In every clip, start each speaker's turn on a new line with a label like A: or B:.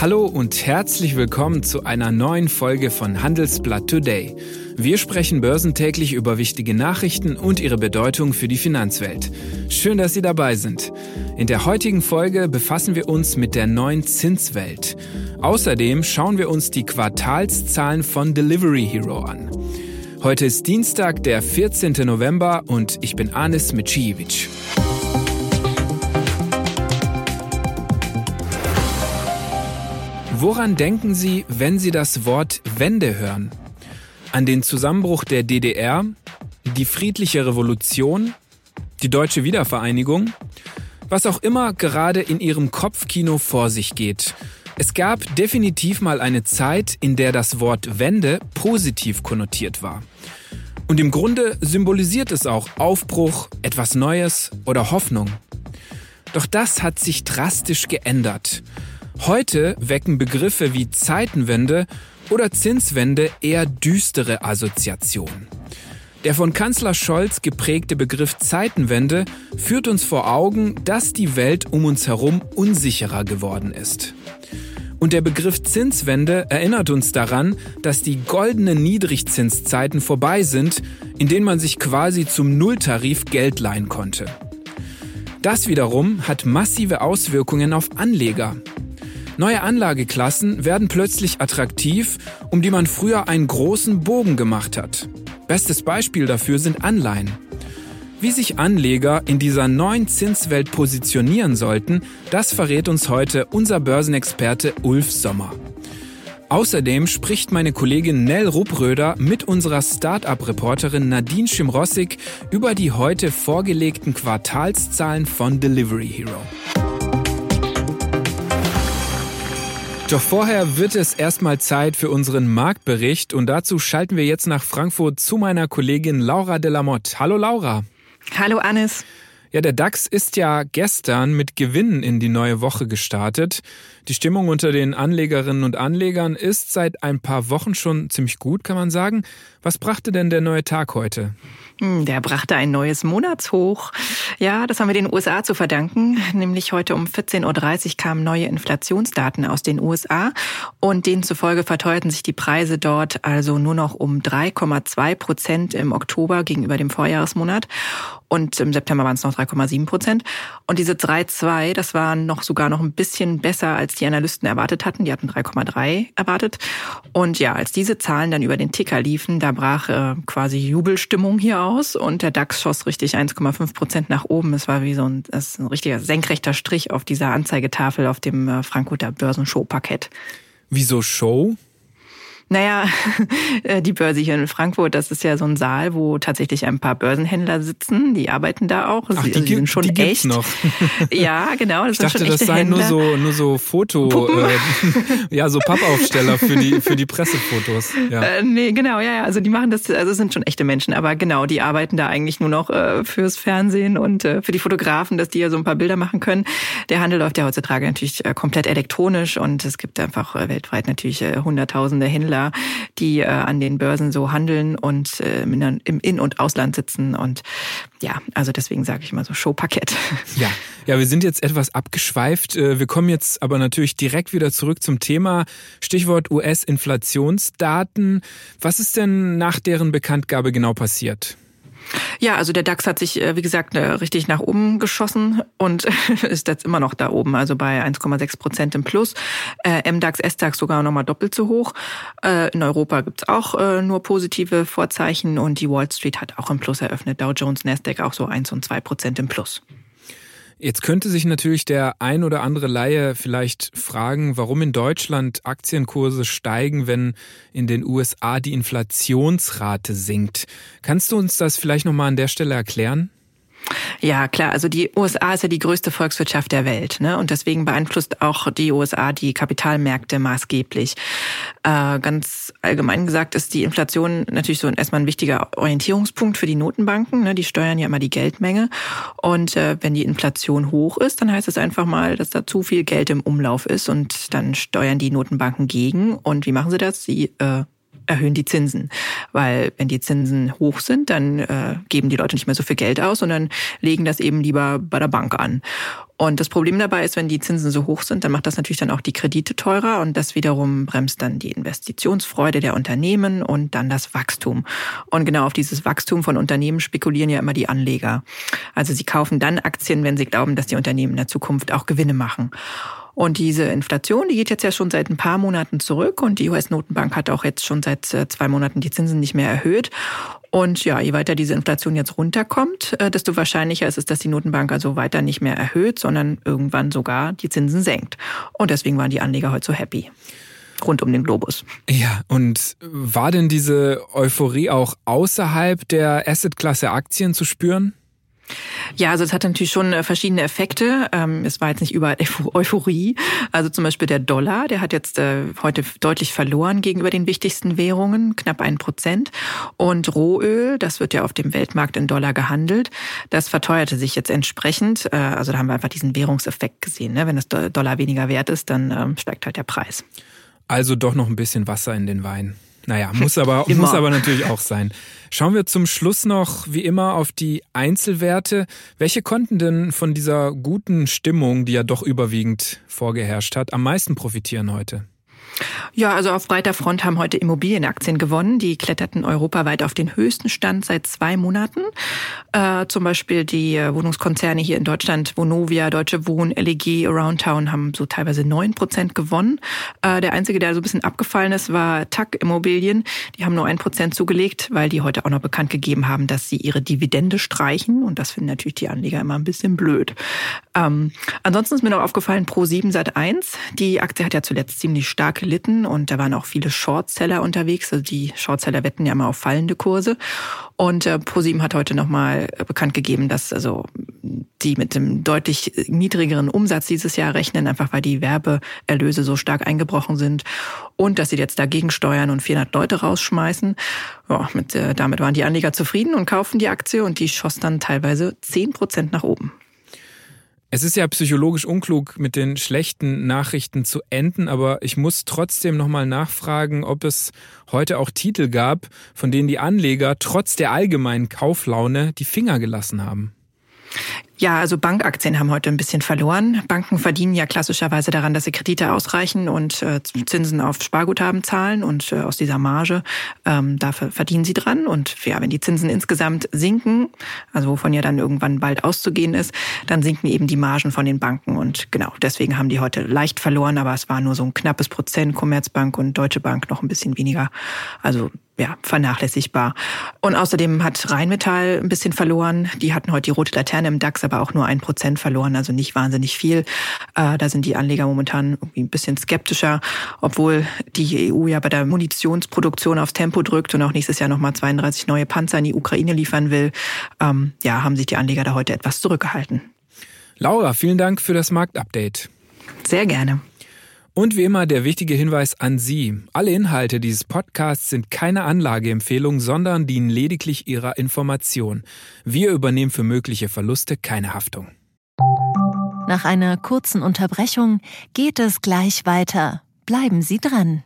A: Hallo und herzlich willkommen zu einer neuen Folge von Handelsblatt Today. Wir sprechen börsentäglich über wichtige Nachrichten und ihre Bedeutung für die Finanzwelt. Schön, dass Sie dabei sind. In der heutigen Folge befassen wir uns mit der neuen Zinswelt. Außerdem schauen wir uns die Quartalszahlen von Delivery Hero an. Heute ist Dienstag, der 14. November und ich bin Anis Micijevic. Woran denken Sie, wenn Sie das Wort Wende hören? An den Zusammenbruch der DDR, die friedliche Revolution, die deutsche Wiedervereinigung? Was auch immer gerade in Ihrem Kopfkino vor sich geht. Es gab definitiv mal eine Zeit, in der das Wort Wende positiv konnotiert war. Und im Grunde symbolisiert es auch Aufbruch, etwas Neues oder Hoffnung. Doch das hat sich drastisch geändert. Heute wecken Begriffe wie Zeitenwende oder Zinswende eher düstere Assoziationen. Der von Kanzler Scholz geprägte Begriff Zeitenwende führt uns vor Augen, dass die Welt um uns herum unsicherer geworden ist. Und der Begriff Zinswende erinnert uns daran, dass die goldenen Niedrigzinszeiten vorbei sind, in denen man sich quasi zum Nulltarif Geld leihen konnte. Das wiederum hat massive Auswirkungen auf Anleger. Neue Anlageklassen werden plötzlich attraktiv, um die man früher einen großen Bogen gemacht hat. Bestes Beispiel dafür sind Anleihen. Wie sich Anleger in dieser neuen Zinswelt positionieren sollten, das verrät uns heute unser Börsenexperte Ulf Sommer. Außerdem spricht meine Kollegin Nell Ruppröder mit unserer Start-up-Reporterin Nadine Schimrossig über die heute vorgelegten Quartalszahlen von Delivery Hero. Doch vorher wird es erstmal Zeit für unseren Marktbericht und dazu schalten wir jetzt nach Frankfurt zu meiner Kollegin Laura Delamotte. Hallo Laura.
B: Hallo Anis.
A: Ja, der DAX ist ja gestern mit Gewinnen in die neue Woche gestartet. Die Stimmung unter den Anlegerinnen und Anlegern ist seit ein paar Wochen schon ziemlich gut, kann man sagen. Was brachte denn der neue Tag heute?
B: Der brachte ein neues Monatshoch. Ja, das haben wir den USA zu verdanken. Nämlich heute um 14.30 Uhr kamen neue Inflationsdaten aus den USA und denen zufolge verteuerten sich die Preise dort also nur noch um 3,2% im Oktober gegenüber dem Vorjahresmonat. Und im September waren es noch 3,7%. Und diese 3,2, das war sogar noch ein bisschen besser, als die Analysten erwartet hatten. Die hatten 3,3 erwartet. Und ja, als diese Zahlen dann über den Ticker liefen, da brach quasi Jubelstimmung hier aus. Und der DAX schoss richtig 1,5% nach oben. Es war wie ein richtiger senkrechter Strich auf dieser Anzeigetafel auf dem Frankfurter Börsenshow-Parkett.
A: Wieso Show?
B: Naja, die Börse hier in Frankfurt, das ist ja so ein Saal, wo tatsächlich ein paar Börsenhändler sitzen. Die arbeiten da auch.
A: Ach, die sind schon die echt. Noch.
B: Ja, genau. Das
A: ich dachte,
B: sind schon
A: das seien nur so so Pappaufsteller für die Pressefotos. Ja.
B: Nee, genau, ja. Also die machen das, also es sind schon echte Menschen. Aber genau, die arbeiten da eigentlich nur noch fürs Fernsehen und für die Fotografen, dass die ja so ein paar Bilder machen können. Der Handel läuft ja heutzutage natürlich komplett elektronisch und es gibt einfach weltweit natürlich hunderttausende Händler, die an den Börsen so handeln und im In- und Ausland sitzen. Und ja, also deswegen sage ich mal so Showparkett.
A: Ja, wir sind jetzt etwas abgeschweift. Wir kommen jetzt aber natürlich direkt wieder zurück zum Thema. Stichwort US-Inflationsdaten. Was ist denn nach deren Bekanntgabe genau passiert?
B: Ja, also der DAX hat sich, wie gesagt, richtig nach oben geschossen und ist jetzt immer noch da oben, also bei 1,6% im Plus. MDAX, SDAX sogar nochmal doppelt so hoch. In Europa gibt's auch nur positive Vorzeichen und die Wall Street hat auch im Plus eröffnet. Dow Jones, Nasdaq auch so 1 und 2% im Plus.
A: Jetzt könnte sich natürlich der ein oder andere Laie vielleicht fragen, warum in Deutschland Aktienkurse steigen, wenn in den USA die Inflationsrate sinkt. Kannst du uns das vielleicht nochmal an der Stelle erklären?
B: Ja, klar. Also die USA ist ja die größte Volkswirtschaft der Welt, ne? Und deswegen beeinflusst auch die USA die Kapitalmärkte maßgeblich. Ganz allgemein gesagt ist die Inflation natürlich so erstmal ein wichtiger Orientierungspunkt für die Notenbanken, ne? Die steuern ja immer die Geldmenge. Und wenn die Inflation hoch ist, dann heißt es einfach mal, dass da zu viel Geld im Umlauf ist und dann steuern die Notenbanken gegen. Und wie machen sie das? Sie erhöhen die Zinsen. Weil wenn die Zinsen hoch sind, dann geben die Leute nicht mehr so viel Geld aus, sondern legen das eben lieber bei der Bank an. Und das Problem dabei ist, wenn die Zinsen so hoch sind, dann macht das natürlich dann auch die Kredite teurer und das wiederum bremst dann die Investitionsfreude der Unternehmen und dann das Wachstum. Und genau auf dieses Wachstum von Unternehmen spekulieren ja immer die Anleger. Also sie kaufen dann Aktien, wenn sie glauben, dass die Unternehmen in der Zukunft auch Gewinne machen. Und diese Inflation, die geht jetzt ja schon seit ein paar Monaten zurück und die US-Notenbank hat auch jetzt schon seit 2 Monaten die Zinsen nicht mehr erhöht. Und ja, je weiter diese Inflation jetzt runterkommt, desto wahrscheinlicher ist es, dass die Notenbank also weiter nicht mehr erhöht, sondern irgendwann sogar die Zinsen senkt. Und deswegen waren die Anleger heute so happy. Rund um den Globus.
A: Ja, und war denn diese Euphorie auch außerhalb der Assetklasse Aktien zu spüren?
B: Ja, also es hat natürlich schon verschiedene Effekte. Es war jetzt nicht überall Euphorie. Also zum Beispiel der Dollar, der hat jetzt heute deutlich verloren gegenüber den wichtigsten Währungen, knapp 1%. Und Rohöl, das wird ja auf dem Weltmarkt in Dollar gehandelt, das verteuerte sich jetzt entsprechend. Also da haben wir einfach diesen Währungseffekt gesehen. Wenn das Dollar weniger wert ist, dann steigt halt der Preis.
A: Also doch noch ein bisschen Wasser in den Wein. Naja, muss aber natürlich auch sein. Schauen wir zum Schluss noch, wie immer, auf die Einzelwerte. Welche konnten denn von dieser guten Stimmung, die ja doch überwiegend vorgeherrscht hat, am meisten profitieren heute?
B: Ja, also auf breiter Front haben heute Immobilienaktien gewonnen. Die kletterten europaweit auf den höchsten Stand seit 2 Monaten. Zum Beispiel die Wohnungskonzerne hier in Deutschland, Vonovia, Deutsche Wohnen, LEG, Aroundtown haben so teilweise 9% gewonnen. Der einzige, der so ein bisschen abgefallen ist, war TAG Immobilien. Die haben nur 1% zugelegt, weil die heute auch noch bekannt gegeben haben, dass sie ihre Dividende streichen. Und das finden natürlich die Anleger immer ein bisschen blöd. Ansonsten ist mir noch aufgefallen, Pro7 Sat.1. Die Aktie hat ja zuletzt ziemlich stark gelitten und da waren auch viele Shortseller unterwegs. Also die Shortseller wetten ja immer auf fallende Kurse. Und Pro7 hat heute nochmal bekannt gegeben, dass also die mit dem deutlich niedrigeren Umsatz dieses Jahr rechnen, einfach weil die Werbeerlöse so stark eingebrochen sind und dass sie jetzt dagegen steuern und 400 Leute rausschmeißen. Ja, damit waren die Anleger zufrieden und kauften die Aktie und die schoss dann teilweise 10% nach oben.
A: Es ist ja psychologisch unklug, mit den schlechten Nachrichten zu enden, aber ich muss trotzdem nochmal nachfragen, ob es heute auch Titel gab, von denen die Anleger trotz der allgemeinen Kauflaune die Finger gelassen haben.
B: Ja, also Bankaktien haben heute ein bisschen verloren. Banken verdienen ja klassischerweise daran, dass sie Kredite ausreichen und Zinsen auf Sparguthaben zahlen und aus dieser Marge, dafür verdienen sie dran. Und ja, wenn die Zinsen insgesamt sinken, also wovon ja dann irgendwann bald auszugehen ist, dann sinken eben die Margen von den Banken. Und genau, deswegen haben die heute leicht verloren, aber es war nur so ein knappes Prozent, Commerzbank und Deutsche Bank noch ein bisschen weniger. Also ja, vernachlässigbar. Und außerdem hat Rheinmetall ein bisschen verloren. Die hatten heute die rote Laterne im DAX, aber auch nur 1% verloren, also nicht wahnsinnig viel. Da sind die Anleger momentan irgendwie ein bisschen skeptischer, obwohl die EU ja bei der Munitionsproduktion aufs Tempo drückt und auch nächstes Jahr nochmal 32 neue Panzer in die Ukraine liefern will. Haben sich die Anleger da heute etwas zurückgehalten.
A: Laura, vielen Dank für das Marktupdate.
B: Sehr gerne.
A: Und wie immer der wichtige Hinweis an Sie. Alle Inhalte dieses Podcasts sind keine Anlageempfehlung, sondern dienen lediglich Ihrer Information. Wir übernehmen für mögliche Verluste keine Haftung.
C: Nach einer kurzen Unterbrechung geht es gleich weiter. Bleiben Sie dran.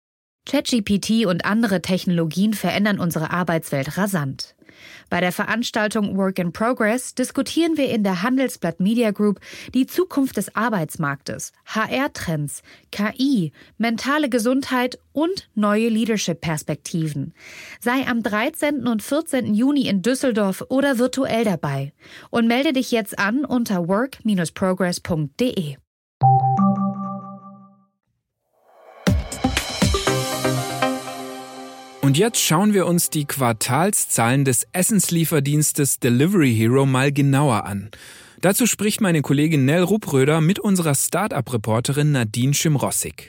D: ChatGPT und andere Technologien verändern unsere Arbeitswelt rasant. Bei der Veranstaltung Work in Progress diskutieren wir in der Handelsblatt Media Group die Zukunft des Arbeitsmarktes, HR-Trends, KI, mentale Gesundheit und neue Leadership-Perspektiven. Sei am 13. und 14. Juni in Düsseldorf oder virtuell dabei und melde dich jetzt an unter work-progress.de.
A: Und jetzt schauen wir uns die Quartalszahlen des Essenslieferdienstes Delivery Hero mal genauer an. Dazu spricht meine Kollegin Nell Ruppröder mit unserer Start-up-Reporterin Nadine Schimrossig.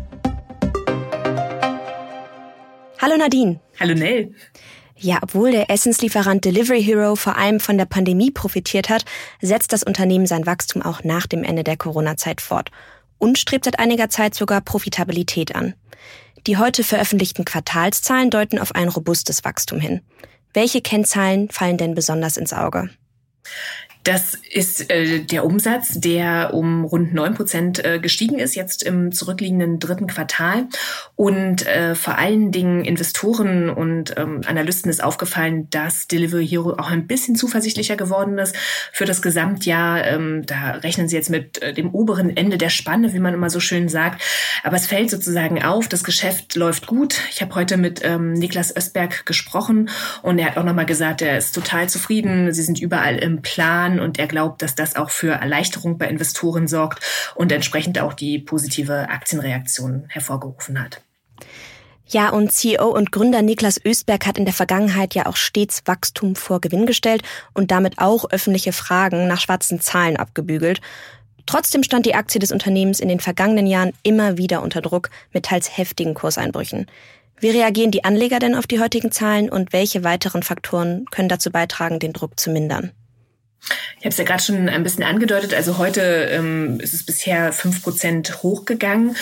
E: Hallo Nadine.
F: Hallo Nell.
E: Ja, obwohl der Essenslieferant Delivery Hero vor allem von der Pandemie profitiert hat, setzt das Unternehmen sein Wachstum auch nach dem Ende der Corona-Zeit fort und strebt seit einiger Zeit sogar Profitabilität an. Die heute veröffentlichten Quartalszahlen deuten auf ein robustes Wachstum hin. Welche Kennzahlen fallen denn besonders ins Auge?
F: Das ist der Umsatz, der um rund 9% gestiegen ist, jetzt im zurückliegenden dritten Quartal. Und vor allen Dingen Investoren und Analysten ist aufgefallen, dass Delivery Hero auch ein bisschen zuversichtlicher geworden ist für das Gesamtjahr. Da rechnen sie jetzt mit dem oberen Ende der Spanne, wie man immer so schön sagt. Aber es fällt sozusagen auf, das Geschäft läuft gut. Ich habe heute mit Niklas Östberg gesprochen und er hat auch nochmal gesagt, er ist total zufrieden. Sie sind überall im Plan und er glaubt, dass das auch für Erleichterung bei Investoren sorgt und entsprechend auch die positive Aktienreaktion hervorgerufen hat.
E: Ja, und CEO und Gründer Niklas Östberg hat in der Vergangenheit ja auch stets Wachstum vor Gewinn gestellt und damit auch öffentliche Fragen nach schwarzen Zahlen abgebügelt. Trotzdem stand die Aktie des Unternehmens in den vergangenen Jahren immer wieder unter Druck mit teils heftigen Kurseinbrüchen. Wie reagieren die Anleger denn auf die heutigen Zahlen und welche weiteren Faktoren können dazu beitragen, den Druck zu mindern?
F: Ich habe es ja gerade schon ein bisschen angedeutet. Also heute ist es bisher 5% hochgegangen.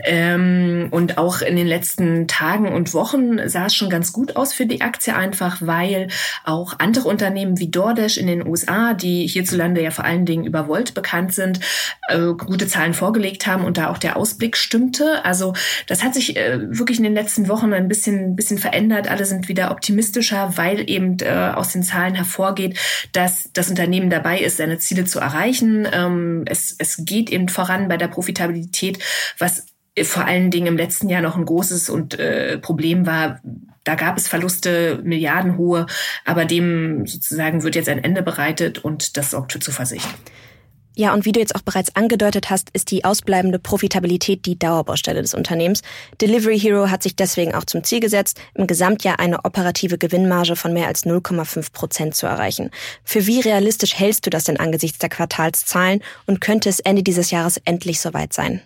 F: Und auch in den letzten Tagen und Wochen sah es schon ganz gut aus für die Aktie, einfach weil auch andere Unternehmen wie DoorDash in den USA, die hierzulande ja vor allen Dingen über Volt bekannt sind, gute Zahlen vorgelegt haben und da auch der Ausblick stimmte. Also das hat sich wirklich in den letzten Wochen ein bisschen verändert. Alle sind wieder optimistischer, weil eben aus den Zahlen hervorgeht, dass das Unternehmen dabei ist, seine Ziele zu erreichen. Es geht eben voran bei der Profitabilität, was vor allen Dingen im letzten Jahr noch ein großes Problem war. Da gab es Verluste, milliardenhohe, aber dem sozusagen wird jetzt ein Ende bereitet und das sorgt für Zuversicht.
E: Ja, und wie du jetzt auch bereits angedeutet hast, ist die ausbleibende Profitabilität die Dauerbaustelle des Unternehmens. Delivery Hero hat sich deswegen auch zum Ziel gesetzt, im Gesamtjahr eine operative Gewinnmarge von mehr als 0,5% zu erreichen. Für wie realistisch hältst du das denn angesichts der Quartalszahlen und könnte es Ende dieses Jahres endlich soweit sein?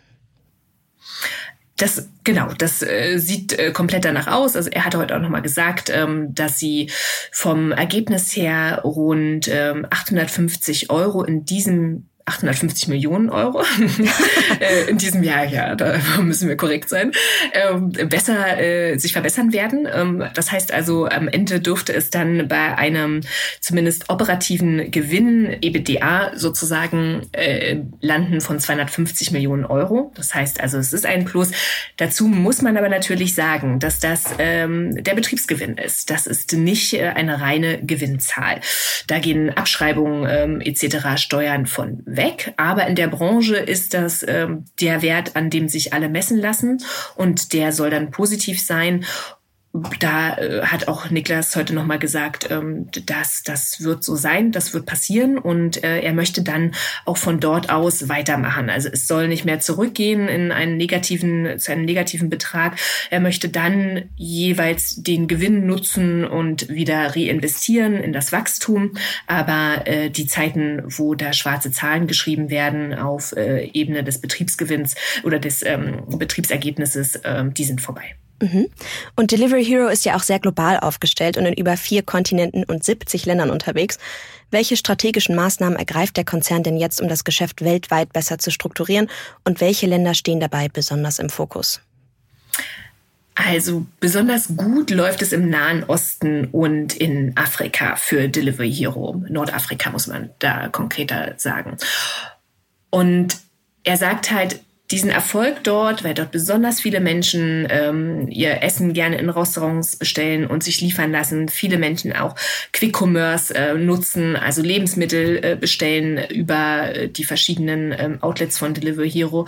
F: Das sieht komplett danach aus. Also er hatte heute auch nochmal gesagt, dass sie vom Ergebnis her rund 850 Millionen Euro in diesem Jahr, ja, da müssen wir korrekt sein, sich verbessern werden. Das heißt also, am Ende dürfte es dann bei einem zumindest operativen Gewinn, EBITDA sozusagen, landen von 250 Millionen Euro. Das heißt also, es ist ein Plus. Dazu muss man aber natürlich sagen, dass das der Betriebsgewinn ist. Das ist nicht eine reine Gewinnzahl. Da gehen Abschreibungen etc., Steuern von weg. Aber in der Branche ist das der Wert, an dem sich alle messen lassen und der soll dann positiv sein. Da hat auch Niklas heute nochmal gesagt, dass das wird so sein, das wird passieren und er möchte dann auch von dort aus weitermachen. Also es soll nicht mehr zurückgehen zu einem negativen Betrag. Er möchte dann jeweils den Gewinn nutzen und wieder reinvestieren in das Wachstum. Aber die Zeiten, wo da schwarze Zahlen geschrieben werden auf Ebene des Betriebsgewinns oder des Betriebsergebnisses, die sind vorbei.
E: Und Delivery Hero ist ja auch sehr global aufgestellt und in über 4 Kontinenten und 70 Ländern unterwegs. Welche strategischen Maßnahmen ergreift der Konzern denn jetzt, um das Geschäft weltweit besser zu strukturieren? Und welche Länder stehen dabei besonders im Fokus?
F: Also besonders gut läuft es im Nahen Osten und in Afrika für Delivery Hero. Nordafrika muss man da konkreter sagen. Und er sagt halt, diesen Erfolg dort, weil dort besonders viele Menschen ihr Essen gerne in Restaurants bestellen und sich liefern lassen. Viele Menschen auch Quick-Commerce nutzen, also Lebensmittel bestellen über die verschiedenen Outlets von Delivery Hero.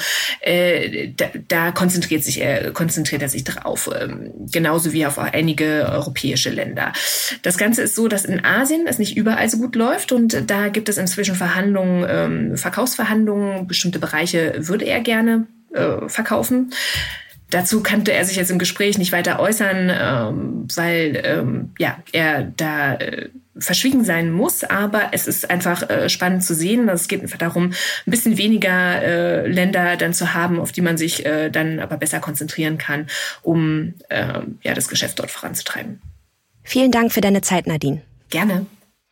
F: Da konzentriert er sich drauf, genauso wie auf einige europäische Länder. Das Ganze ist so, dass in Asien es nicht überall so gut läuft und da gibt es inzwischen Verkaufsverhandlungen. Bestimmte Bereiche würde er gerne verkaufen. Dazu kannte er sich jetzt im Gespräch nicht weiter äußern, weil er da verschwiegen sein muss. Aber es ist einfach spannend zu sehen. Es geht einfach darum, ein bisschen weniger Länder dann zu haben, auf die man sich dann aber besser konzentrieren kann, um das Geschäft dort voranzutreiben.
E: Vielen Dank für deine Zeit, Nadine.
F: Gerne.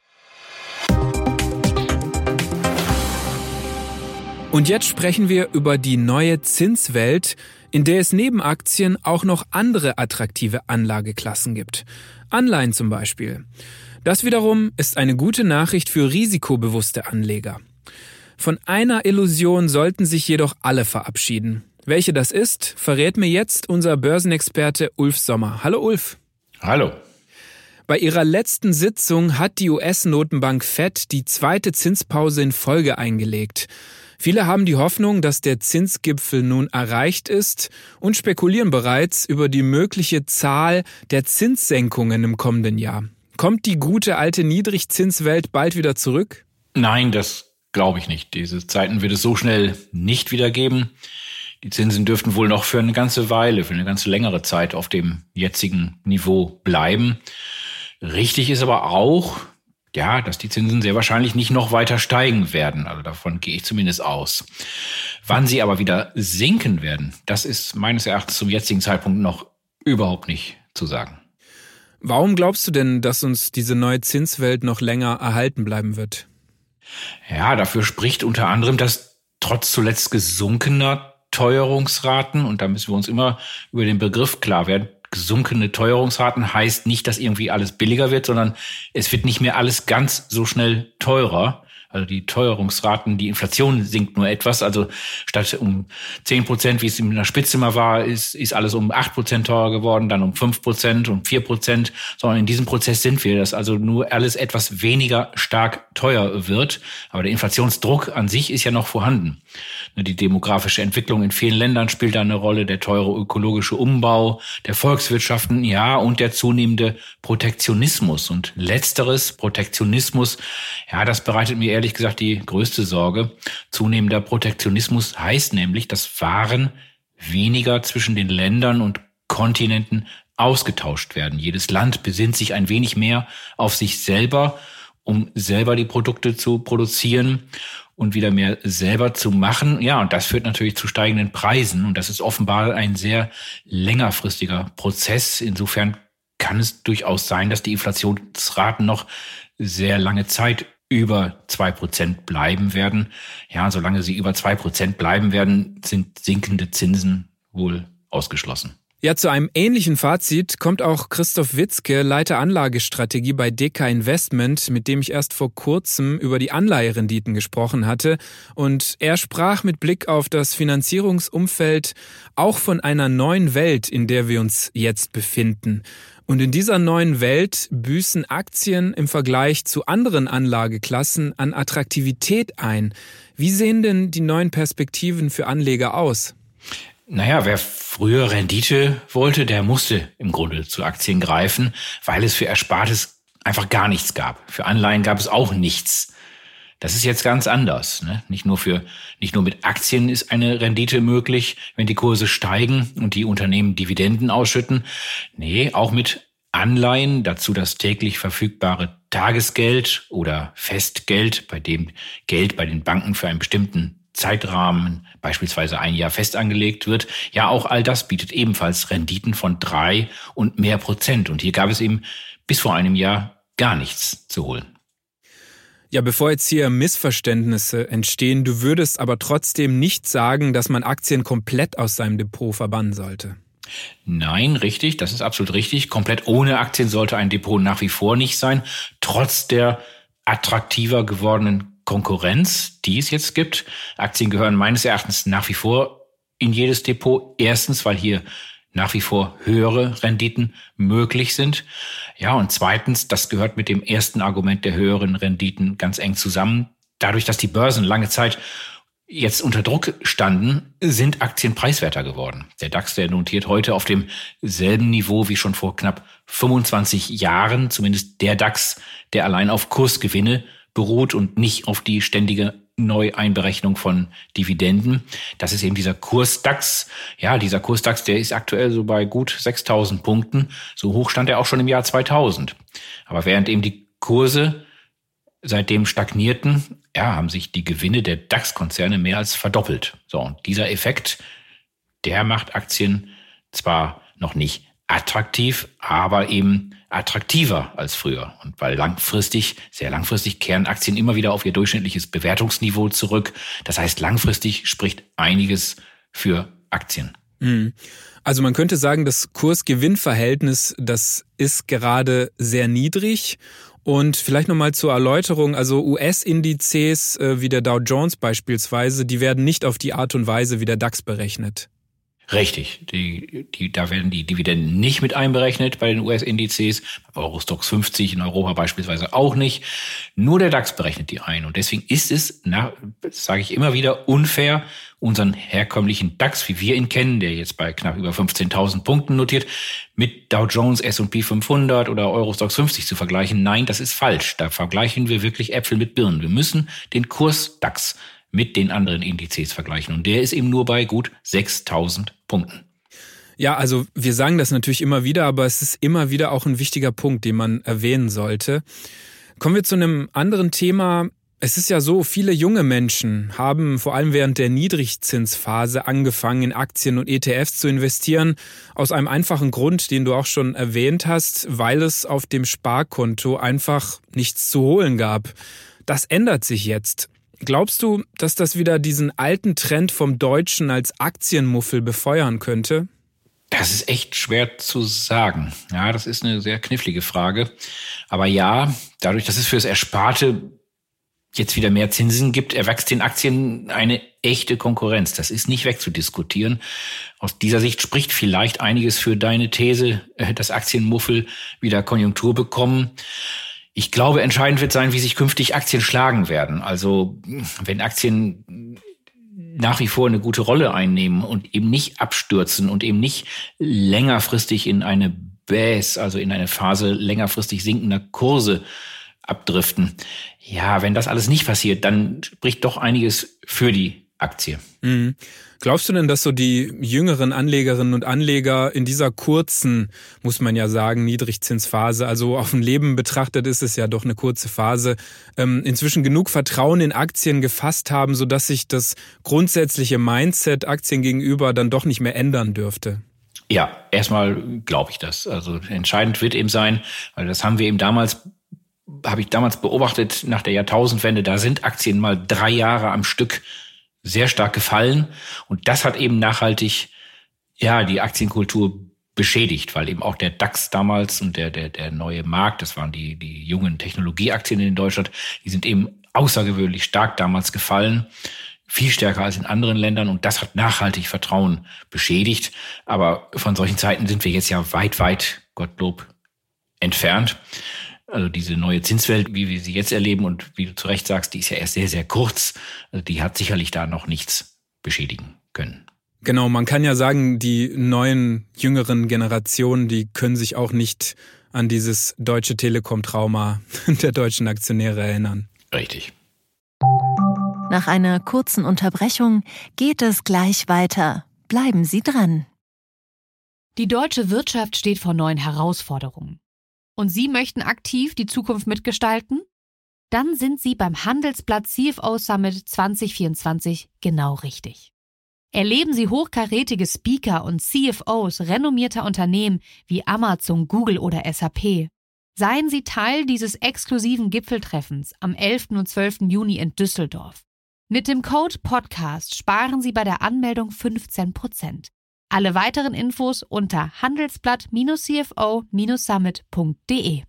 A: Und jetzt sprechen wir über die neue Zinswelt, in der es neben Aktien auch noch andere attraktive Anlageklassen gibt. Anleihen zum Beispiel. Das wiederum ist eine gute Nachricht für risikobewusste Anleger. Von einer Illusion sollten sich jedoch alle verabschieden. Welche das ist, verrät mir jetzt unser Börsenexperte Ulf Sommer. Hallo Ulf.
G: Hallo.
A: Bei ihrer letzten Sitzung hat die US-Notenbank Fed die zweite Zinspause in Folge eingelegt. Viele haben die Hoffnung, dass der Zinsgipfel nun erreicht ist und spekulieren bereits über die mögliche Zahl der Zinssenkungen im kommenden Jahr. Kommt die gute alte Niedrigzinswelt bald wieder zurück?
G: Nein, das glaube ich nicht. Diese Zeiten wird es so schnell nicht wieder geben. Die Zinsen dürften wohl noch für eine ganze Weile, für eine ganz längere Zeit auf dem jetzigen Niveau bleiben. Richtig ist aber auch, ja, dass die Zinsen sehr wahrscheinlich nicht noch weiter steigen werden. Also davon gehe ich zumindest aus. Wann sie aber wieder sinken werden, das ist meines Erachtens zum jetzigen Zeitpunkt noch überhaupt nicht zu sagen.
A: Warum glaubst du denn, dass uns diese neue Zinswelt noch länger erhalten bleiben wird?
G: Ja, dafür spricht unter anderem, dass trotz zuletzt gesunkener Teuerungsraten, und da müssen wir uns immer über den Begriff klar werden, gesunkene Teuerungsraten heißt nicht, dass irgendwie alles billiger wird, sondern es wird nicht mehr alles ganz so schnell teurer. Also die Teuerungsraten, die Inflation sinkt nur etwas. Also statt um 10%, wie es in der Spitze mal war, ist alles um 8% teurer geworden, dann um 5%, um 4%. Sondern in diesem Prozess sind wir, dass also nur alles etwas weniger stark teuer wird. Aber der Inflationsdruck an sich ist ja noch vorhanden. Die demografische Entwicklung in vielen Ländern spielt da eine Rolle, der teure ökologische Umbau der Volkswirtschaften, ja, und der zunehmende Protektionismus. Und letzteres, Protektionismus, ja, das bereitet mir ehrlich gesagt die größte Sorge. Zunehmender Protektionismus heißt nämlich, dass Waren weniger zwischen den Ländern und Kontinenten ausgetauscht werden. Jedes Land besinnt sich ein wenig mehr auf sich selber, um selber die Produkte zu produzieren und wieder mehr selber zu machen. Ja, und das führt natürlich zu steigenden Preisen. Und das ist offenbar ein sehr längerfristiger Prozess. Insofern kann es durchaus sein, dass die Inflationsraten noch sehr lange Zeit über 2% bleiben werden. Ja, solange sie über 2% bleiben werden, sind sinkende Zinsen wohl ausgeschlossen.
A: Ja, zu einem ähnlichen Fazit kommt auch Christoph Witzke, Leiter Anlagestrategie bei DK Investment, mit dem ich erst vor kurzem über die Anleiherenditen gesprochen hatte. Und er sprach mit Blick auf das Finanzierungsumfeld auch von einer neuen Welt, in der wir uns jetzt befinden. Und in dieser neuen Welt büßen Aktien im Vergleich zu anderen Anlageklassen an Attraktivität ein. Wie sehen denn die neuen Perspektiven für Anleger aus?
G: Naja, wer früher Rendite wollte, der musste im Grunde zu Aktien greifen, weil es für Erspartes einfach gar nichts gab. Für Anleihen gab es auch nichts. Das ist jetzt ganz anders, ne? Nicht nur mit Aktien ist eine Rendite möglich, wenn die Kurse steigen und die Unternehmen Dividenden ausschütten. Nee, auch mit Anleihen, dazu das täglich verfügbare Tagesgeld oder Festgeld, bei dem Geld bei den Banken für einen bestimmten Zeitrahmen, beispielsweise ein Jahr fest angelegt wird. Ja, auch all das bietet ebenfalls Renditen von 3% und mehr. Und hier gab es eben bis vor einem Jahr gar nichts zu holen.
A: Ja, bevor jetzt hier Missverständnisse entstehen, du würdest aber trotzdem nicht sagen, dass man Aktien komplett aus seinem Depot verbannen sollte.
G: Nein, richtig, das ist absolut richtig. Komplett ohne Aktien sollte ein Depot nach wie vor nicht sein, trotz der attraktiver gewordenen Konkurrenz, die es jetzt gibt. Aktien gehören meines Erachtens nach wie vor in jedes Depot. Erstens, weil hier nach wie vor höhere Renditen möglich sind. Ja, und zweitens, das gehört mit dem ersten Argument der höheren Renditen ganz eng zusammen. Dadurch, dass die Börsen lange Zeit jetzt unter Druck standen, sind Aktien preiswerter geworden. Der DAX, der notiert heute auf demselben Niveau wie schon vor knapp 25 Jahren, zumindest der DAX, der allein auf Kursgewinne beruht und nicht auf die ständige Neueinberechnung von Dividenden. Das ist eben dieser Kurs-DAX. Ja, dieser Kurs-DAX, der ist aktuell so bei gut 6.000 Punkten. So hoch stand er auch schon im Jahr 2000. Aber während eben die Kurse seitdem stagnierten, ja, haben sich die Gewinne der DAX-Konzerne mehr als verdoppelt. So, und dieser Effekt, der macht Aktien zwar noch nicht attraktiv, aber eben attraktiver als früher. Und weil sehr langfristig kehren Aktien immer wieder auf ihr durchschnittliches Bewertungsniveau zurück. Das heißt, langfristig spricht einiges für Aktien.
A: Also man könnte sagen, das Kurs-Gewinn-Verhältnis, das ist gerade sehr niedrig Und vielleicht nochmal zur Erläuterung, also US-Indizes wie der Dow Jones beispielsweise, die werden nicht auf die Art und Weise wie der DAX berechnet.
G: Richtig, da werden die Dividenden nicht mit einberechnet bei den US-Indizes, Eurostoxx 50 in Europa beispielsweise auch nicht. Nur der DAX berechnet die ein. Und deswegen ist es, sage ich immer wieder, unfair, unseren herkömmlichen DAX, wie wir ihn kennen, der jetzt bei knapp über 15.000 Punkten notiert, mit Dow Jones, S&P 500 oder Eurostoxx 50 zu vergleichen. Nein, das ist falsch. Da vergleichen wir wirklich Äpfel mit Birnen. Wir müssen den Kurs DAX mit den anderen Indizes vergleichen. Und der ist eben nur bei gut 6.000 Punkten.
A: Ja, also wir sagen das natürlich immer wieder, aber es ist immer wieder auch ein wichtiger Punkt, den man erwähnen sollte. Kommen wir zu einem anderen Thema. Es ist ja so, viele junge Menschen haben vor allem während der Niedrigzinsphase angefangen, in Aktien und ETFs zu investieren. Aus einem einfachen Grund, den du auch schon erwähnt hast, weil es auf dem Sparkonto einfach nichts zu holen gab. Das ändert sich jetzt. Glaubst du, dass das wieder diesen alten Trend vom Deutschen als Aktienmuffel befeuern könnte?
G: Das ist echt schwer zu sagen. Ja, das ist eine sehr knifflige Frage. Aber ja, dadurch, dass es fürs Ersparte jetzt wieder mehr Zinsen gibt, erwächst den Aktien eine echte Konkurrenz. Das ist nicht wegzudiskutieren. Aus dieser Sicht spricht vielleicht einiges für deine These, dass Aktienmuffel wieder Konjunktur bekommen. Ich glaube, entscheidend wird sein, wie sich künftig Aktien schlagen werden. Also wenn Aktien nach wie vor eine gute Rolle einnehmen und eben nicht abstürzen und eben nicht längerfristig in eine Bäs, also in eine Phase längerfristig sinkender Kurse abdriften. Ja, wenn das alles nicht passiert, dann spricht doch einiges für die Aktie.
A: Mhm. Glaubst du denn, dass so die jüngeren Anlegerinnen und Anleger in dieser kurzen, muss man ja sagen, Niedrigzinsphase, also auf ein Leben betrachtet ist es ja doch eine kurze Phase, inzwischen genug Vertrauen in Aktien gefasst haben, sodass sich das grundsätzliche Mindset Aktien gegenüber dann doch nicht mehr ändern dürfte?
G: Ja, erstmal glaube ich das. Also entscheidend wird eben sein, weil das habe ich damals beobachtet nach der Jahrtausendwende, da sind Aktien mal 3 Jahre am Stück sehr stark gefallen. Und das hat eben nachhaltig, ja, die Aktienkultur beschädigt, weil eben auch der DAX damals und der neue Markt, das waren die jungen Technologieaktien in Deutschland, die sind eben außergewöhnlich stark damals gefallen. Viel stärker als in anderen Ländern. Und das hat nachhaltig Vertrauen beschädigt. Aber von solchen Zeiten sind wir jetzt ja weit, weit, Gottlob, entfernt. Also diese neue Zinswelt, wie wir sie jetzt erleben und wie du zu Recht sagst, die ist ja erst sehr, sehr kurz. Also die hat sicherlich da noch nichts beschädigen können.
A: Genau, man kann ja sagen, die neuen, jüngeren Generationen, die können sich auch nicht an dieses Deutsche Telekom-Trauma der deutschen Aktionäre erinnern.
G: Richtig.
C: Nach einer kurzen Unterbrechung geht es gleich weiter. Bleiben Sie dran.
D: Die deutsche Wirtschaft steht vor neuen Herausforderungen. Und Sie möchten aktiv die Zukunft mitgestalten? Dann sind Sie beim Handelsblatt CFO Summit 2024 genau richtig. Erleben Sie hochkarätige Speaker und CFOs renommierter Unternehmen wie Amazon, Google oder SAP. Seien Sie Teil dieses exklusiven Gipfeltreffens am 11. und 12. Juni in Düsseldorf. Mit dem Code PODCAST sparen Sie bei der Anmeldung 15%. Alle weiteren Infos unter handelsblatt-cfo-summit.de.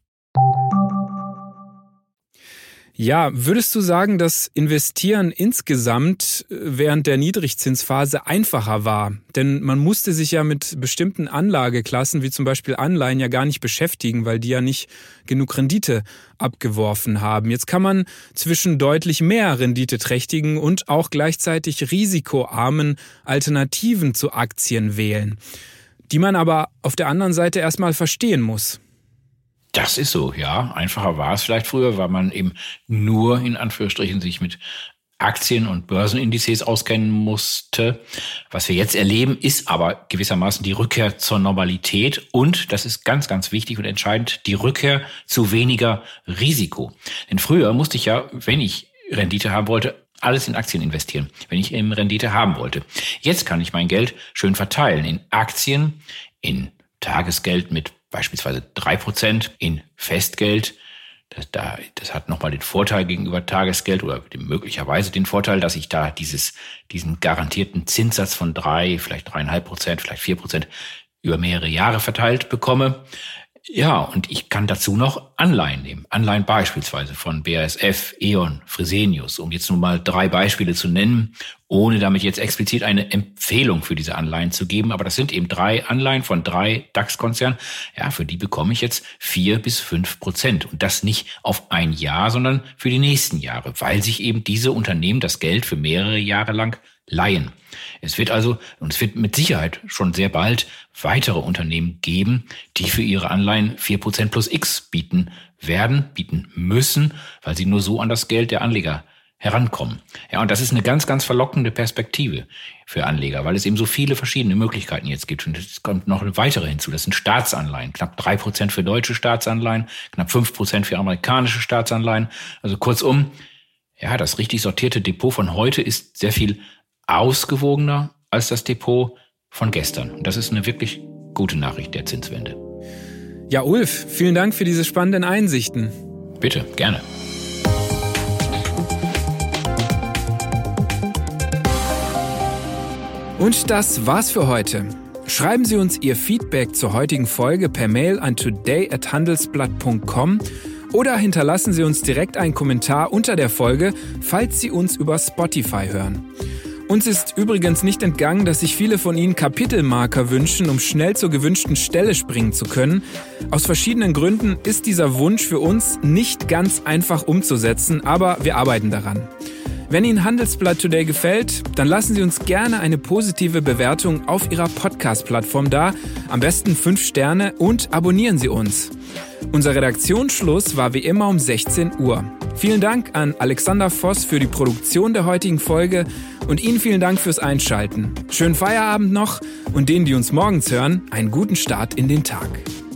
A: Ja, würdest du sagen, dass Investieren insgesamt während der Niedrigzinsphase einfacher war? Denn man musste sich ja mit bestimmten Anlageklassen, wie zum Beispiel Anleihen, ja gar nicht beschäftigen, weil die ja nicht genug Rendite abgeworfen haben. Jetzt kann man zwischen deutlich mehr renditeträchtigen und auch gleichzeitig risikoarmen Alternativen zu Aktien wählen, die man aber auf der anderen Seite erstmal verstehen muss.
G: Das ist so, ja. Einfacher war es vielleicht früher, weil man eben nur in Anführungsstrichen sich mit Aktien- und Börsenindizes auskennen musste. Was wir jetzt erleben, ist aber gewissermaßen die Rückkehr zur Normalität und, das ist ganz, ganz wichtig und entscheidend, die Rückkehr zu weniger Risiko. Denn früher musste ich ja, wenn ich Rendite haben wollte, alles in Aktien investieren, wenn ich eben Rendite haben wollte. Jetzt kann ich mein Geld schön verteilen in Aktien, in Tagesgeld mit beispielsweise 3%, in Festgeld. Das hat nochmal den Vorteil gegenüber Tagesgeld oder möglicherweise den Vorteil, dass ich da diesen garantierten Zinssatz von 3, vielleicht 3,5%, vielleicht 4% über mehrere Jahre verteilt bekomme. Ja, und ich kann dazu noch Anleihen nehmen. Anleihen beispielsweise von BASF, E.ON, Fresenius, um jetzt nur mal 3 Beispiele zu nennen, ohne damit jetzt explizit eine Empfehlung für diese Anleihen zu geben. Aber das sind eben 3 Anleihen von 3 DAX-Konzernen. Ja, für die bekomme ich jetzt 4-5%. Und das nicht auf ein Jahr, sondern für die nächsten Jahre, weil sich eben diese Unternehmen das Geld für mehrere Jahre lang leihen. Es wird also, und es wird mit Sicherheit schon sehr bald weitere Unternehmen geben, die für ihre Anleihen 4% plus X bieten müssen, weil sie nur so an das Geld der Anleger herankommen. Ja, und das ist eine ganz, ganz verlockende Perspektive für Anleger, weil es eben so viele verschiedene Möglichkeiten jetzt gibt. Und es kommt noch eine weitere hinzu. Das sind Staatsanleihen. Knapp 3% für deutsche Staatsanleihen, knapp 5% für amerikanische Staatsanleihen. Also kurzum, ja, das richtig sortierte Depot von heute ist sehr viel ausgewogener als das Depot von gestern. Und das ist eine wirklich gute Nachricht der Zinswende.
A: Ja, Ulf, vielen Dank für diese spannenden Einsichten.
G: Bitte, gerne.
A: Und das war's für heute. Schreiben Sie uns Ihr Feedback zur heutigen Folge per Mail an today@handelsblatt.com oder hinterlassen Sie uns direkt einen Kommentar unter der Folge, falls Sie uns über Spotify hören. Uns ist übrigens nicht entgangen, dass sich viele von Ihnen Kapitelmarker wünschen, um schnell zur gewünschten Stelle springen zu können. Aus verschiedenen Gründen ist dieser Wunsch für uns nicht ganz einfach umzusetzen, aber wir arbeiten daran. Wenn Ihnen Handelsblatt Today gefällt, dann lassen Sie uns gerne eine positive Bewertung auf Ihrer Podcast-Plattform da, am besten 5 Sterne und abonnieren Sie uns. Unser Redaktionsschluss war wie immer um 16 Uhr. Vielen Dank an Alexander Voss für die Produktion der heutigen Folge und Ihnen vielen Dank fürs Einschalten. Schönen Feierabend noch und denen, die uns morgens hören, einen guten Start in den Tag.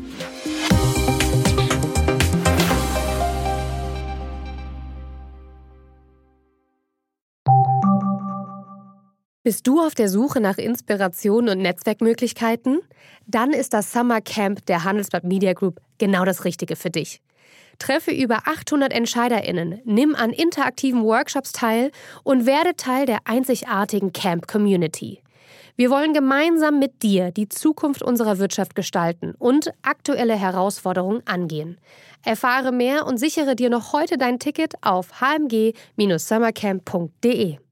H: Bist du auf der Suche nach Inspiration und Netzwerkmöglichkeiten? Dann ist das Summer Camp der Handelsblatt Media Group genau das Richtige für dich. Treffe über 800 EntscheiderInnen, nimm an interaktiven Workshops teil und werde Teil der einzigartigen Camp-Community. Wir wollen gemeinsam mit dir die Zukunft unserer Wirtschaft gestalten und aktuelle Herausforderungen angehen. Erfahre mehr und sichere dir noch heute dein Ticket auf hmg-summercamp.de.